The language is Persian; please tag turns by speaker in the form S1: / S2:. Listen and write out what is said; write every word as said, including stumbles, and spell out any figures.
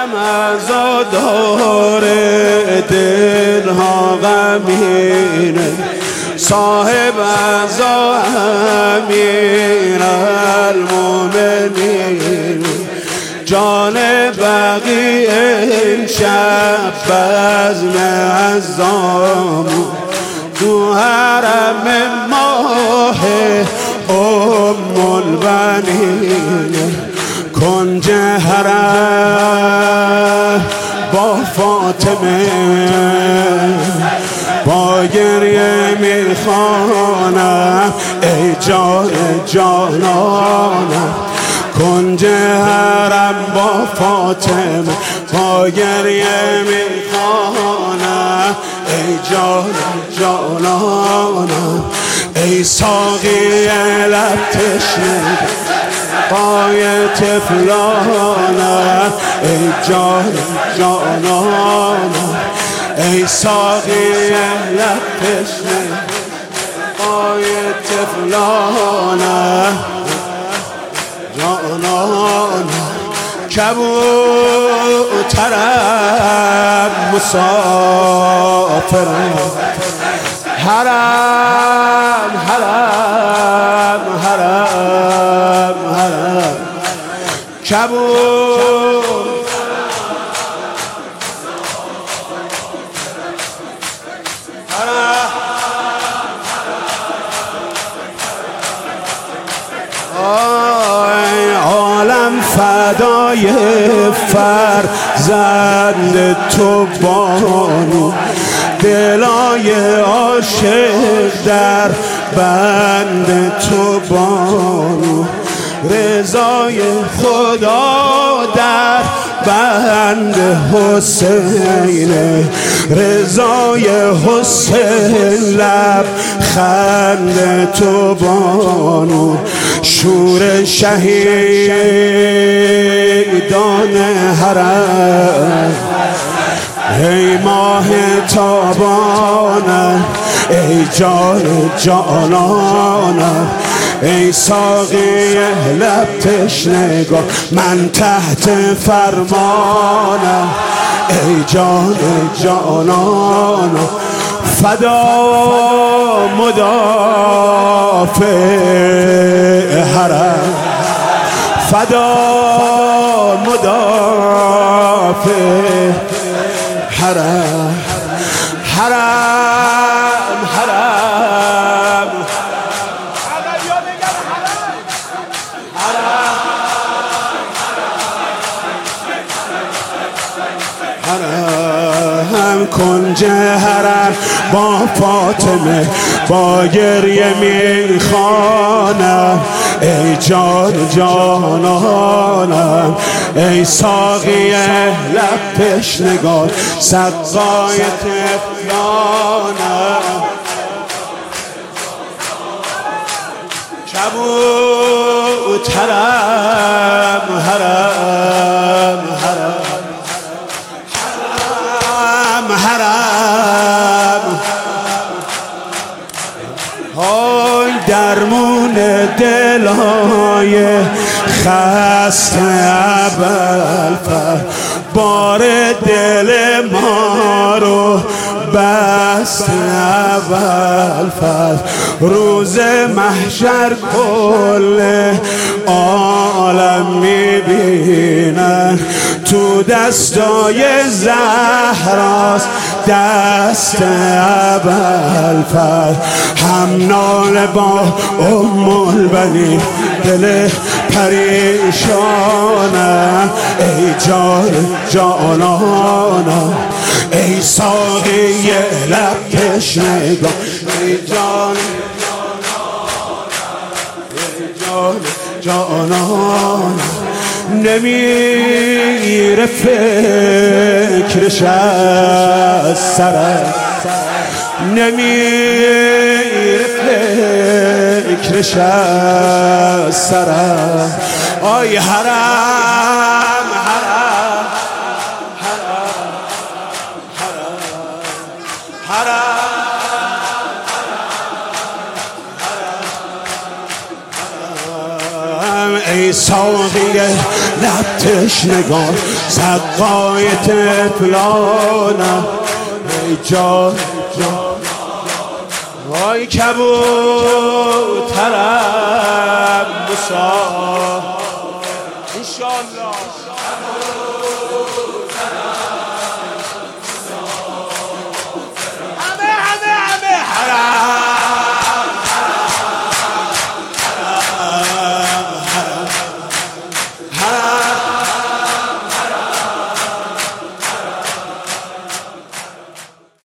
S1: عزادار دلها غمینه، صاحب عزا امیر المؤمنین، جان بقی امشب بزم عزام تو حرم ماه ام البنین، کنج حرم با فاطمه با گریه میخوانم ای جان جانانم، کنج حرم با فاطمه با گریه میخوانم ای جان جانانم، ای ساقی لب تشنه پای طفلانم ای جان جانانم، ای ساقی لب تشنه پای طفلانم جانانم، کبوترم مسافرم، حرم حرم حرم حرم، کبوترم عالم فدای فرزند تو بانو، دلای عاشق در بند تو بانو، رضای خدا در بند حسین، رضای حسین لب خند تو بانو، شور شهیدان حرم ای ماه تابانم، ای جان جانانم، ای ساقی لب تشنگان من تحت فرمانم، ای جان جانانم، فدا مدافع حرم، فدا مدافع حرم، حرم حرم حرم، کنج حرم با فاطمه با گریه میخوانم ای جان جانانم، ای ساقی لب تشنگان سقای طفلانم، کبوترم حرم حرم حرم حرم، های درمون دلای خسته ابوالفضل، بار دل ما رو بست ابوالفضل، روز محشر کل عالم میبینن تو دستای زهراست دست ابوالفضل، هم ناله با ام البنین دل پریشانم ای جان جانانم، ای ساقی لب تشنگان ای جان جانانم، جانانم، نمیره فکرش از سرم، نمیره فکرش از سرم، آی حرم حرم حرم حرم حرم، ای ای ساقی لب تشنگان سقای طفلانم ای جان جان وای کبوترم بسا انشالله